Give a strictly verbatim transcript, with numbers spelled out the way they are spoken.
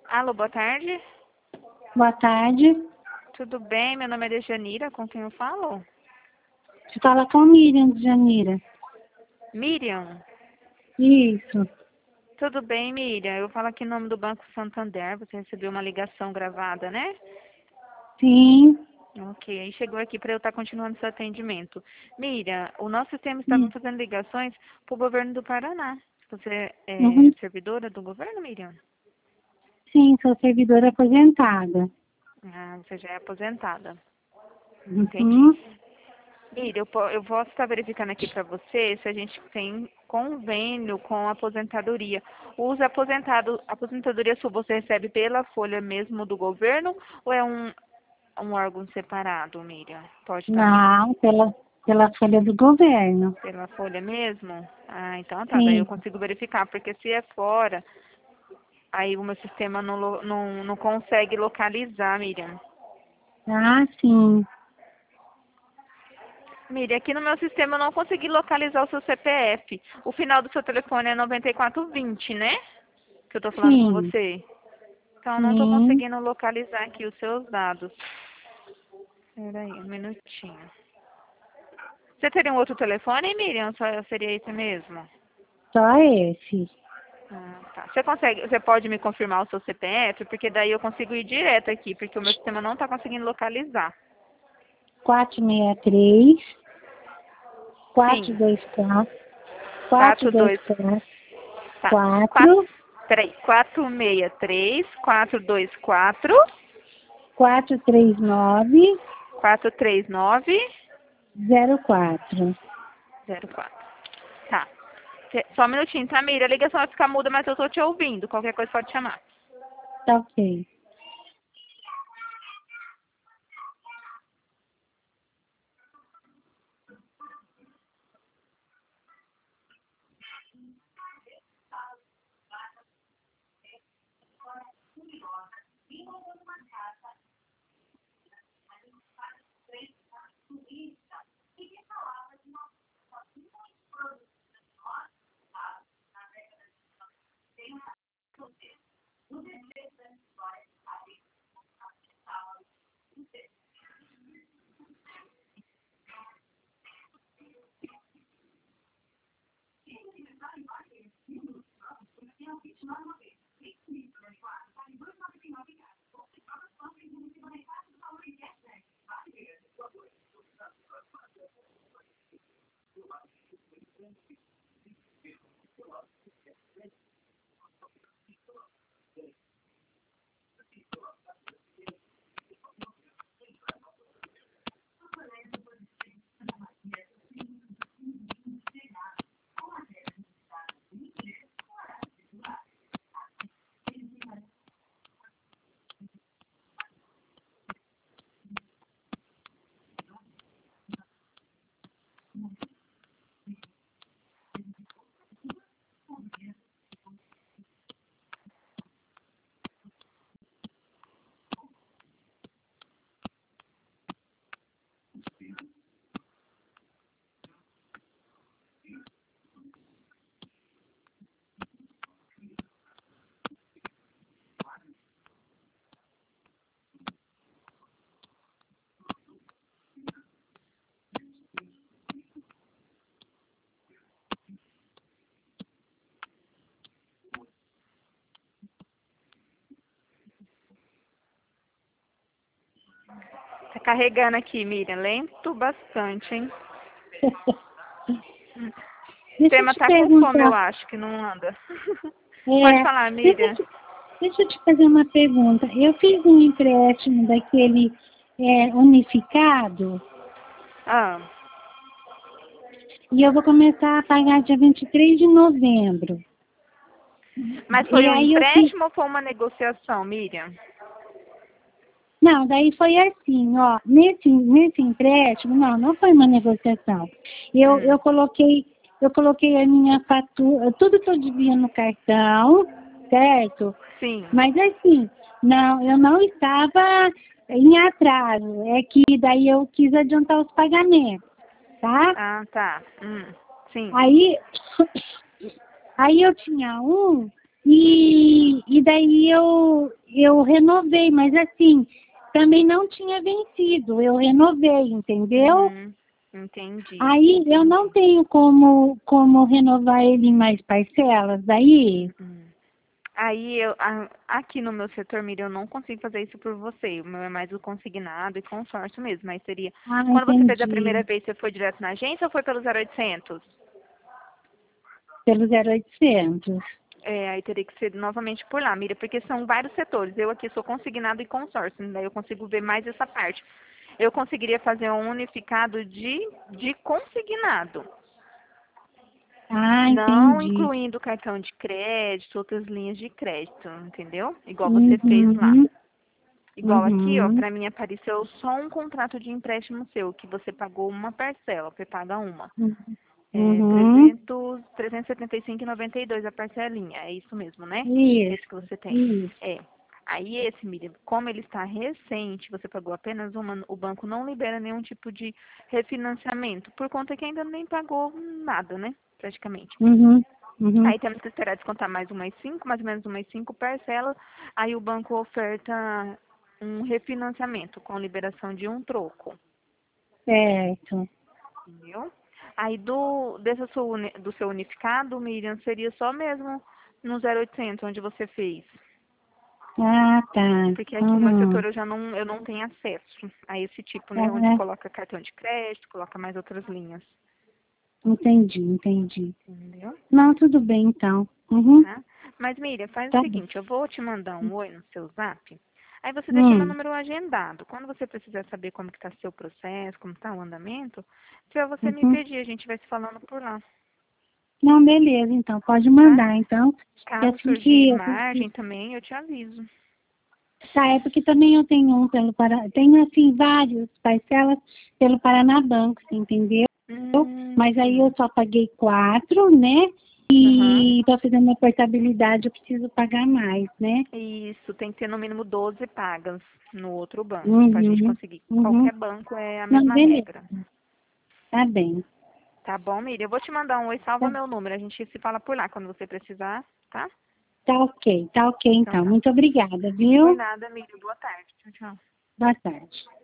Alô, boa tarde. Boa tarde. Tudo bem? Meu nome é Dejanira, com quem eu falo? Você fala com Miriam de Janira. Miriam? Isso. Tudo bem, Miriam? Eu falo aqui em nome do Banco Santander. Você recebeu uma ligação gravada, né? Sim. Ok, aí chegou aqui para eu estar continuando seu atendimento. Miriam, o nosso sistema está Sim. fazendo ligações para o governo do Paraná. Você é Uhum. servidora do governo, Miriam? Sim, sou servidora aposentada. Ah, você já é aposentada. Entendi. Uhum. Miriam, eu, po- eu posso estar verificando aqui para você se a gente tem convênio com a aposentadoria. Os aposentados, a aposentadoria sua você recebe pela folha mesmo do governo ou é um, um órgão separado, Miriam? Pode estar Não, pela, pela folha do governo. pela folha mesmo? Ah, então tá, daí eu Sim. consigo verificar, porque se é fora, aí o meu sistema não, lo- não, não consegue localizar, Miriam. Ah, sim. Miriam, aqui no meu sistema eu não consegui localizar o seu C P F. O final do seu telefone é noventa e quatro vinte, né? Que eu tô falando com Sim. você. Então eu não tô Sim. conseguindo localizar aqui os seus dados. Peraí, um minutinho. Você teria um outro telefone, Miriam? Só seria esse mesmo? Só esse. Ah, tá. Você consegue, você pode me confirmar o seu C P F? Porque daí eu consigo ir direto aqui, porque o meu sistema não está conseguindo localizar. quatro seis três, quatro Sim. dois quatro, quatro Quatro dois dois. quatro, Tá. Quatro. quatro, Peraí. Quatro seis três, quatro dois quatro, quatro três nove, quatro três nove zero quatro. zero quatro. Tá. Cê- Só um minutinho, tá, Miriam? A ligação vai ficar muda, mas eu tô te ouvindo. Qualquer coisa pode chamar. Tá ok. Tá carregando aqui, Miriam. Lento bastante, hein? O Deixa eu sistema te tá com fome, eu perguntar. acho, que não anda. Pode É, falar, deixa eu Miriam. te, deixa eu te fazer uma pergunta. Eu fiz um empréstimo daquele é, unificado Ah, e eu vou começar a pagar dia vinte e três de novembro. mas E foi um aí eu fiz. empréstimo ou foi uma negociação, Miriam? Não, daí foi assim, ó, nesse, nesse empréstimo, não, não foi uma negociação. Eu, Hum, eu coloquei, eu coloquei a minha fatura, tudo que eu devia no cartão, certo? sim. Mas assim, não, eu não estava em atraso, é que daí eu quis adiantar os pagamentos, tá? Ah, tá. Hum, sim. Aí, aí eu tinha um E, e daí eu, eu renovei, mas assim, também não tinha vencido, eu renovei, entendeu? Uhum, entendi. Aí eu não tenho como, como renovar ele em mais parcelas, daí? Uhum. Aí, eu, a- aqui no meu setor, Miriam, eu não consigo fazer isso por você. O meu é mais o consignado e consórcio mesmo. Mas seria... Ah, Quando você fez a entendi. primeira vez, você foi direto na agência ou foi pelo zero oitocentos? Pelo zero oitocentos. É, aí teria que ser novamente por lá, Miriam, porque são vários setores. Eu aqui sou consignado e consórcio, daí eu consigo ver mais essa parte. Eu conseguiria fazer um unificado de, de consignado. Ah, Não entendi. incluindo cartão de crédito, outras linhas de crédito, entendeu? Igual você fez lá. Uhum, Igual aqui, ó, uhum, pra mim apareceu só um contrato de empréstimo seu, que você pagou uma parcela, você paga uma. É uhum. trezentos, trezentos e setenta e cinco e noventa e dois a parcelinha, é isso mesmo, né? Isso, Esse que você tem. isso. É. Aí esse, Miriam, como ele está recente, você pagou apenas uma, o banco não libera nenhum tipo de refinanciamento, por conta que ainda nem pagou nada, né? Praticamente. Uhum, uhum. Aí temos que esperar descontar mais umas cinco, mais ou menos umas cinco parcelas. Aí o banco oferta um refinanciamento com liberação de um troco, Certo. entendeu? Aí do, desse seu, uni- do seu unificado, Miriam, seria só mesmo no zero oitocentos, onde você fez. Ah, tá. Porque aqui no meu setor Uhum. eu já não, eu não tenho acesso a esse tipo, né? Onde É, coloca cartão de crédito, coloca mais outras linhas, entendi, entendi. entendeu? Não, tudo bem então. Uhum. Tá? Mas, Miriam, faz o Tá bom. seguinte, eu vou te mandar um oi no seu zap, aí você deixa meu Hum. número agendado. Quando você precisar saber como que tá seu processo, como tá o andamento, se você me Uhum. pedir, a gente vai se falando por lá, Não, beleza, então. Pode tá? mandar, então. E Caso assim surgir que eu margem conseguir. também, eu te aviso. Tá, é porque também eu tenho um pelo Paraná. Tenho, assim, vários parcelas pelo Paranabanco, você entendeu? Hum, Mas aí eu sim. só paguei quatro, né? Aham. E tô fazendo a portabilidade, eu preciso pagar mais, né? Isso, tem que ter no mínimo doze pagas no outro banco, pra gente Uhum. conseguir. Uhum. Qualquer banco é a Não, mesma beleza. regra. Tá bem. Tá bom, Miriam? Eu vou te mandar um oi, salva Tá, meu número. A gente se fala por lá quando você precisar, tá? tá ok, tá ok Então então. tá. Muito obrigada, Por viu? nada, Miriam. Boa tarde. Tchau, tchau. Boa tarde.